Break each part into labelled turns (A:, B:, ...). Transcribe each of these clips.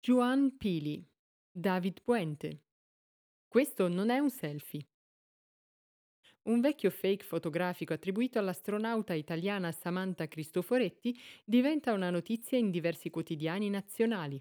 A: Juan Pili, David Puente. Questo non è un selfie. Un vecchio fake fotografico attribuito all'astronauta italiana Samantha Cristoforetti diventa una notizia in diversi quotidiani nazionali.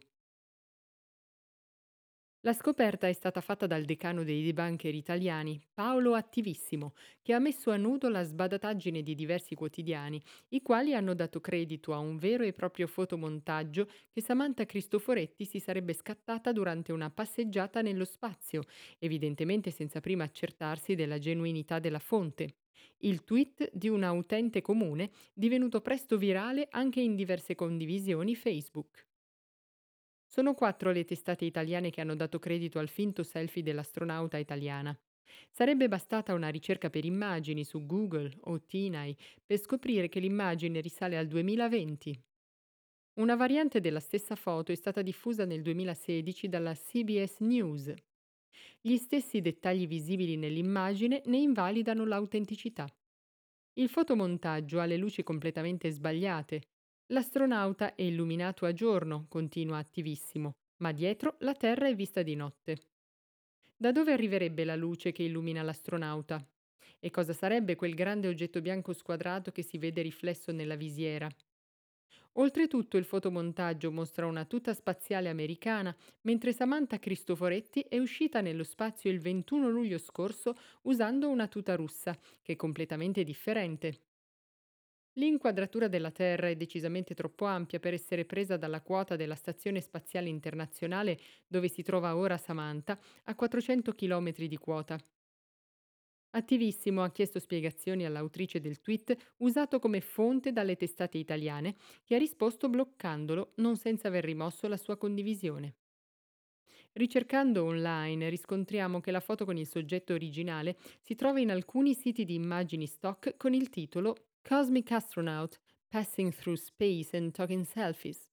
A: La scoperta è stata fatta dal decano dei debunker italiani, Paolo Attivissimo, che ha messo a nudo la sbadataggine di diversi quotidiani, i quali hanno dato credito a un vero e proprio fotomontaggio che Samantha Cristoforetti si sarebbe scattata durante una passeggiata nello spazio, evidentemente senza prima accertarsi della genuinità della fonte. Il tweet di una utente comune, divenuto presto virale anche in diverse condivisioni Facebook. Sono 4 le testate italiane che hanno dato credito al finto selfie dell'astronauta italiana. Sarebbe bastata una ricerca per immagini su Google o Tinai per scoprire che l'immagine risale al 2020. Una variante della stessa foto è stata diffusa nel 2016 dalla CBS News. Gli stessi dettagli visibili nell'immagine ne invalidano l'autenticità. Il fotomontaggio ha le luci completamente sbagliate. L'astronauta è illuminato a giorno, continua Attivissimo, ma dietro la Terra è vista di notte. Da dove arriverebbe la luce che illumina l'astronauta? E cosa sarebbe quel grande oggetto bianco squadrato che si vede riflesso nella visiera? Oltretutto il fotomontaggio mostra una tuta spaziale americana, mentre Samantha Cristoforetti è uscita nello spazio il 21 luglio scorso usando una tuta russa, che è completamente differente. L'inquadratura della Terra è decisamente troppo ampia per essere presa dalla quota della Stazione Spaziale Internazionale dove si trova ora Samantha, a 400 km di quota. Attivissimo ha chiesto spiegazioni all'autrice del tweet usato come fonte dalle testate italiane, che ha risposto bloccandolo, non senza aver rimosso la sua condivisione. Ricercando online riscontriamo che la foto con il soggetto originale si trova in alcuni siti di immagini stock con il titolo Cosmic Astronaut Passing Through Space and Taking Selfies.